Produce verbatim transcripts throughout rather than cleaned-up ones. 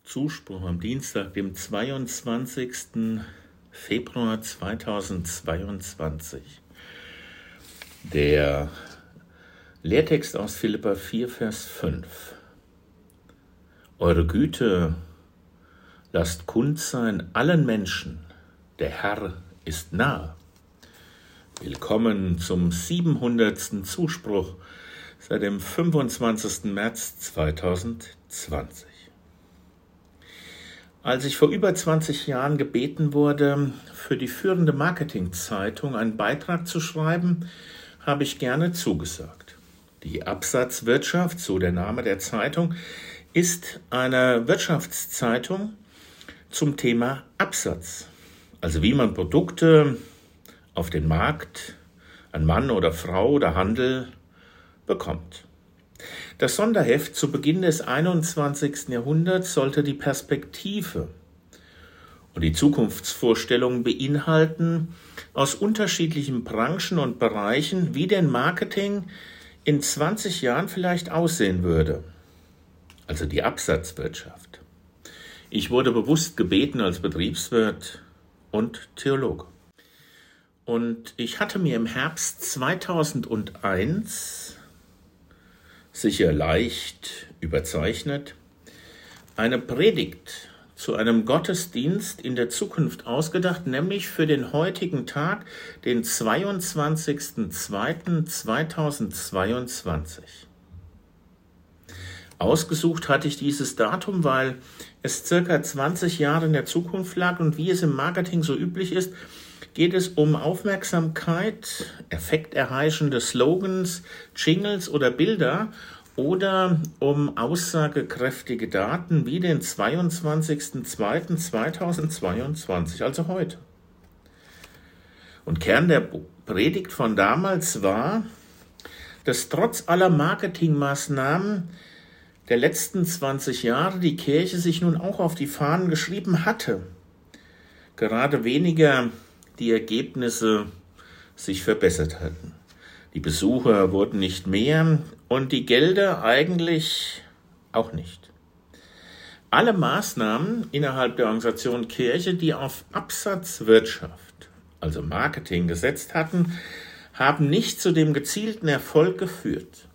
Zuspruch am Dienstag, dem zweiundzwanzigsten Februar zweitausendzweiundzwanzig. Der Lehrtext aus Philipper vier, Vers fünf. Eure Güte lasst kund sein allen Menschen, der Herr ist nahe. Willkommen zum siebenhundertsten Zuspruch seit dem fünfundzwanzigsten März zweitausendzwanzig. Als ich vor über zwanzig Jahren gebeten wurde, für die führende Marketingzeitung einen Beitrag zu schreiben, habe ich gerne zugesagt. Die Absatzwirtschaft, so der Name der Zeitung, ist eine Wirtschaftszeitung zum Thema Absatz. Also wie man Produkte auf den Markt an Mann oder Frau oder Handel bekommt. Das Sonderheft zu Beginn des einundzwanzigsten Jahrhunderts sollte die Perspektive und die Zukunftsvorstellungen beinhalten aus unterschiedlichen Branchen und Bereichen, wie denn Marketing in zwanzig Jahren vielleicht aussehen würde. Also die Absatzwirtschaft. Ich wurde bewusst gebeten als Betriebswirt und Theologe. Und ich hatte mir im Herbst zweitausendeins, sicher leicht überzeichnet, eine Predigt zu einem Gottesdienst in der Zukunft ausgedacht, nämlich für den heutigen Tag, den zweiundzwanzigsten zweiten zweitausendzweiundzwanzig. Ausgesucht hatte ich dieses Datum, weil es circa zwanzig Jahre in der Zukunft lag und wie es im Marketing so üblich ist, geht es um Aufmerksamkeit, effekterheischende Slogans, Jingles oder Bilder oder um aussagekräftige Daten wie den zweiundzwanzigsten zweiten zweitausendzweiundzwanzig, also heute. Und Kern der Predigt von damals war, dass trotz aller Marketingmaßnahmen der letzten zwanzig Jahre die Kirche sich nun auch auf die Fahnen geschrieben hatte, gerade weniger die Ergebnisse sich verbessert hatten. Die Besucher wurden nicht mehr und die Gelder eigentlich auch nicht. Alle Maßnahmen innerhalb der Organisation Kirche, die auf Absatzwirtschaft, also Marketing, gesetzt hatten, haben nicht zu dem gezielten Erfolg geführt.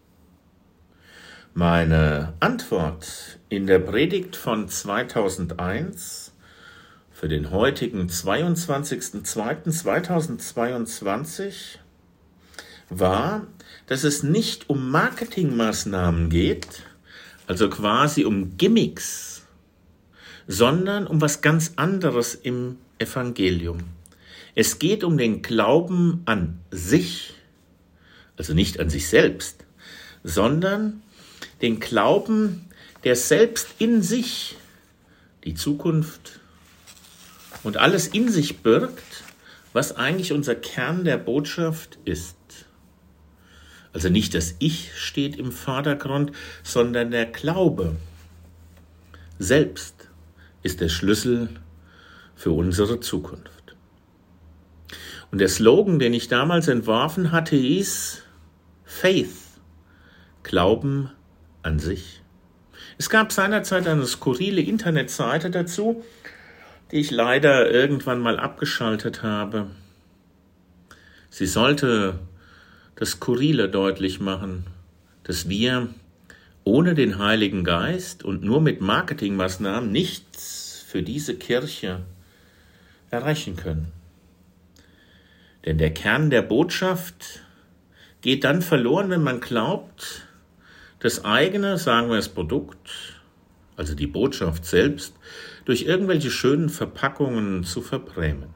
Meine Antwort in der Predigt von zweitausendeins für den heutigen zweiundzwanzigsten zweiten zweitausendzweiundzwanzig war, dass es nicht um Marketingmaßnahmen geht, also quasi um Gimmicks, sondern um was ganz anderes im Evangelium. Es geht um den Glauben an sich, also nicht an sich selbst, sondern den Glauben, der selbst in sich die Zukunft und alles in sich birgt, was eigentlich unser Kern der Botschaft ist. Also nicht das Ich steht im Vordergrund, sondern der Glaube selbst ist der Schlüssel für unsere Zukunft. Und der Slogan, den ich damals entworfen hatte, hieß Faith, Glauben an sich. Es gab seinerzeit eine skurrile Internetseite dazu, die ich leider irgendwann mal abgeschaltet habe. Sie sollte das Skurrile deutlich machen, dass wir ohne den Heiligen Geist und nur mit Marketingmaßnahmen nichts für diese Kirche erreichen können. Denn der Kern der Botschaft geht dann verloren, wenn man glaubt, das eigene, sagen wir das Produkt, also die Botschaft selbst, durch irgendwelche schönen Verpackungen zu verbrämen.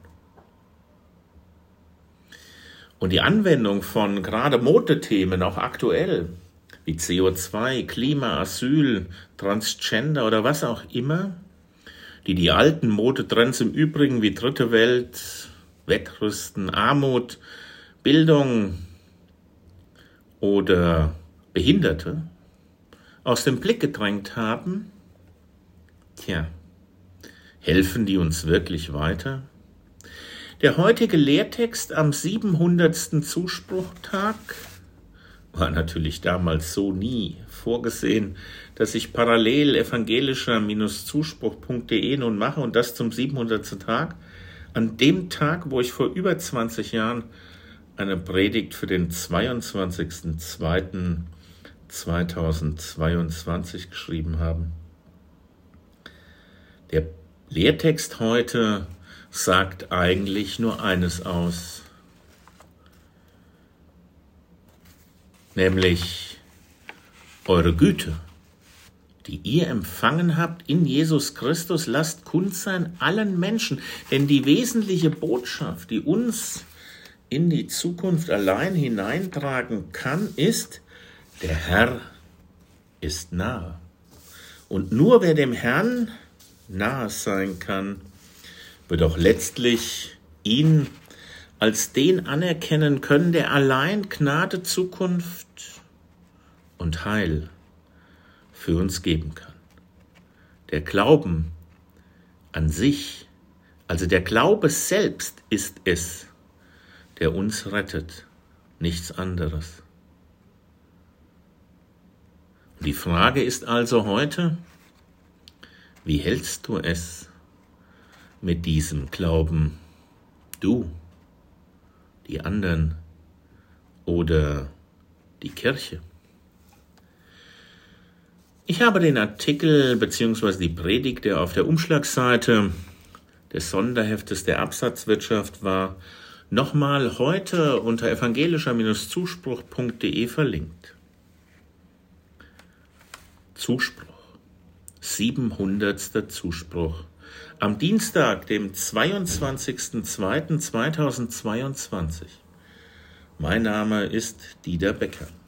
Und die Anwendung von gerade Modethemen, auch aktuell, wie C O zwei, Klima, Asyl, Transgender oder was auch immer, die die alten Modetrends im Übrigen wie Dritte Welt, Wettrüsten, Armut, Bildung oder Behinderte aus dem Blick gedrängt haben, tja, helfen die uns wirklich weiter? Der heutige Lehrtext am siebenhundertsten Zuspruchtag War natürlich damals so nie vorgesehen, dass ich parallel evangelischer-zuspruch punkt de nun mache und das zum siebenhundertsten Tag, an dem Tag, wo ich vor über zwanzig Jahren eine Predigt für den zweiundzwanzigsten zweiten zweitausendzweiundzwanzig geschrieben habe. Der Lehrtext heute sagt eigentlich nur eines aus, nämlich eure Güte, die ihr empfangen habt in Jesus Christus, lasst kund sein allen Menschen. Denn die wesentliche Botschaft, die uns in die Zukunft allein hineintragen kann, ist, der Herr ist nahe. Und nur wer dem Herrn nahe sein kann, wird auch letztlich ihn als den anerkennen können, der allein Gnade, Zukunft und Heil für uns geben kann. Der Glauben an sich, also der Glaube selbst ist es, der uns rettet, nichts anderes. Und die Frage ist also heute, wie hältst du es mit diesem Glauben, du, die anderen oder die Kirche? Ich habe den Artikel bzw. die Predigt, der auf der Umschlagseite des Sonderheftes der Absatzwirtschaft war, nochmal heute unter evangelischer-zuspruch punkt de verlinkt. Zuspruch, siebenhundertster Zuspruch, am Dienstag, dem zweiundzwanzigsten zweiten zweitausendzweiundzwanzig. Mein Name ist Dieter Becker.